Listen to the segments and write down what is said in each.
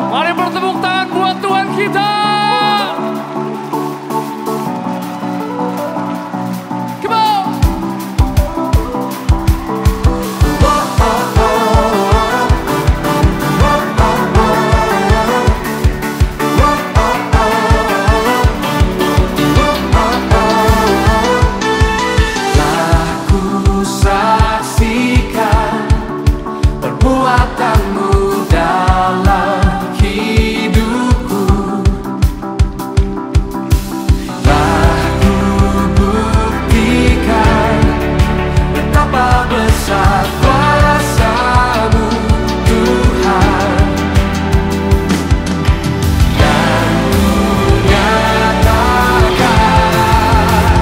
Mari bertepuk tangan buat Tuhan kita. Come on. Telah ku saksikan perbuatanmu dalam hidupku. Telah ku buktikan betapa besar kuasa-Mu, Tuhan. Dan ku nyatakan,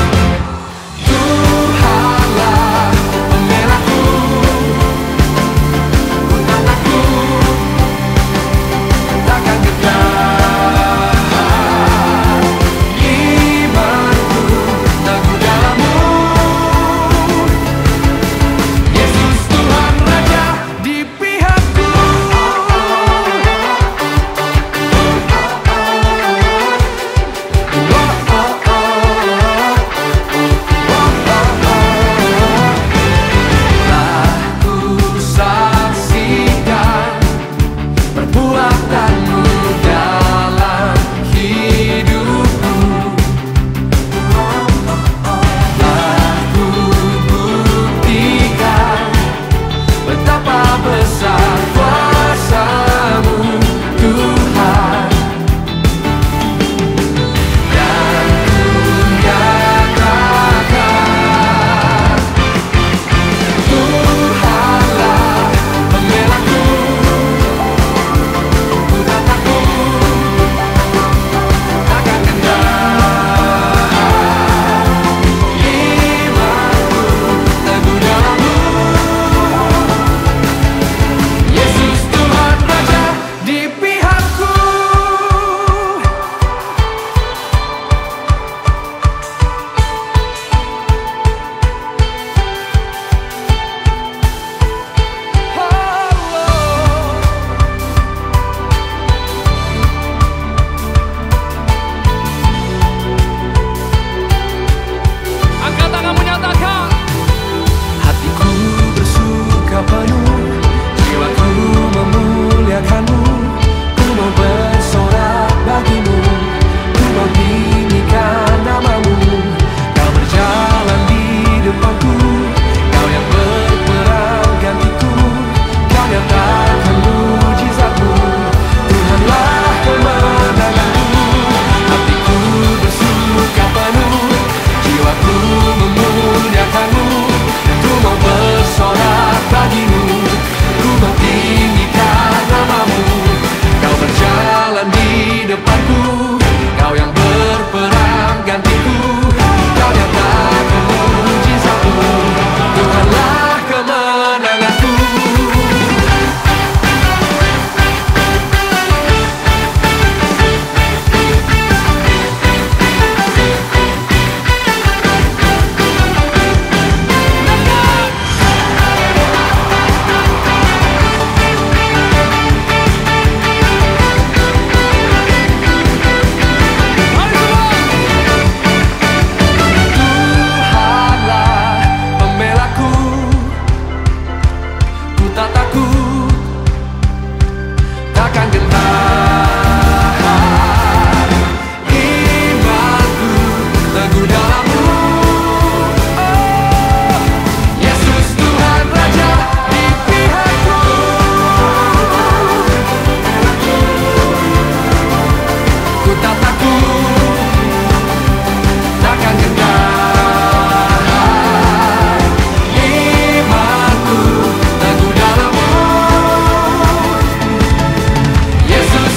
Tuhanlah pembelaku. Takkan gentar imanku teguh dalam-Mu. Yesus Tuhan Raja di pihakku. Telah ku saksikan perbuatanmu dalam hidupku. Telah ku buktikan betapa besar kuasa-Mu, Tuhan. Dan ku nyatakan, Tuhanlah pembelaku. Ku tak takut, takkan gentar imanku teguh dalam-Mu. Yesus Tuhan Raja di pihakku. Angkat tangan menyatakan. Hatiku bersuka penuh, jiwaku memuliakan-Mu. Ku mau bersorak bagi-Mu, ku mau tinggikan nama-Mu. Kau berjalan di depanku, Kau yang berperang gantiku. Kau nyatakan mujizat-Mu, Tuhanlah kemenanganku. Hatiku bersuka penuh, jiwaku memuliakan-Mu. Ku mau bersorak bagi-Mu, ku mau tinggikan nama-Mu. Kau berjalan di depanku, Kau yang berperang gantiku. Kau nyatakan mujizat-Mu, Tuhanlah kemenanganku. Tuhanlah pembelaku. Ku tak takut, takkan gentar imanku teguh dalam-Mu. Yesus Tuhan Raja di pihakku. Ku tak takut, takkan gentar imanku teguh dalam-Mu. Yesus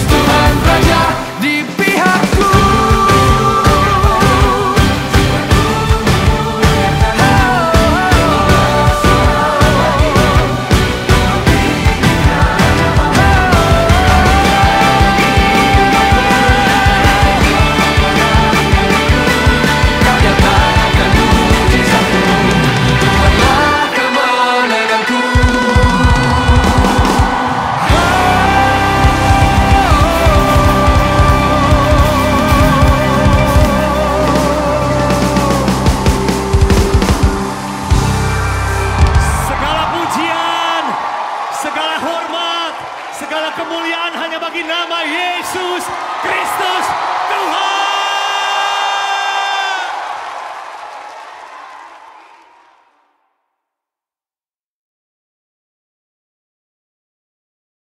Segala hormat, segala kemuliaan hanya bagi nama Yesus Kristus Tuhan.